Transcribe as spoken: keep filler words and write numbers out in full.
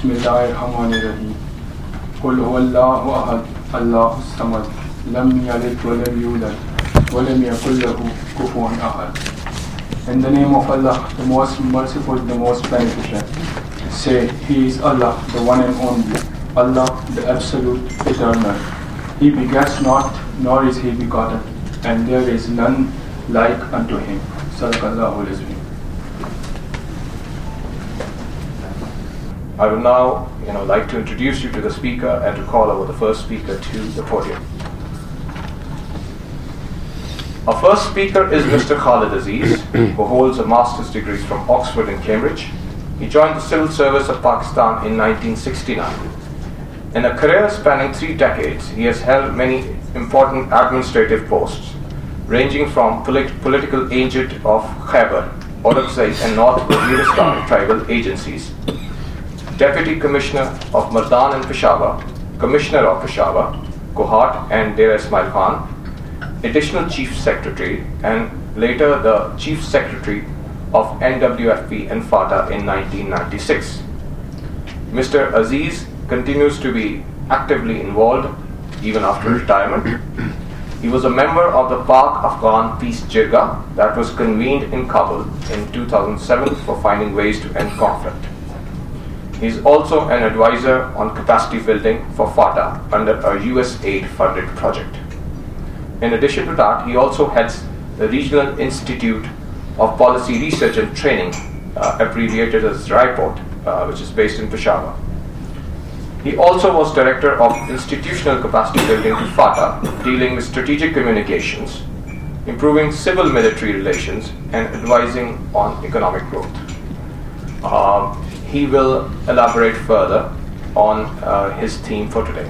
Bismillahirrahmanirrahim. Qul huwallahu ahad, Allahus samad, lam yalid wa lam yulad, wa lam yakul lahu kufuwan ahad. In the name of Allah, the most merciful, the most beneficent. Say, He is Allah, the one and only, Allah, the absolute, eternal. He begets not, nor is He begotten, and there is none like unto Him. Sadaqallahu al-Azim. I would now, you know, like to introduce you to the speaker and to call over the first speaker to the podium. Our first speaker is Mister Khalid Aziz, who holds a master's degree from Oxford and Cambridge. He joined the Civil Service of Pakistan in nineteen sixty-nine. In a career spanning three decades, he has held many important administrative posts, ranging from polit- political agent of Khyber, Orakzai and North Waziristan tribal agencies, Deputy Commissioner of Mardan and Peshawar, Commissioner of Peshawar, Kohat and Dera Ismail Khan, Additional Chief Secretary, and later the Chief Secretary of N W F P and FATA in nineteen ninety-six. Mister Aziz continues to be actively involved even after retirement. He was a member of the Pak Afghan Peace Jirga that was convened in Kabul in two thousand seven for finding ways to end conflict. He is also an advisor on capacity building for FATA under a U S aid-funded project. In addition to that, he also heads the Regional Institute of Policy Research and Training, uh, abbreviated as RIPORT, uh, which is based in Peshawar. He also was Director of Institutional Capacity Building to FATA, dealing with strategic communications, improving civil-military relations, and advising on economic growth. Um, he will elaborate further on uh, his theme for today.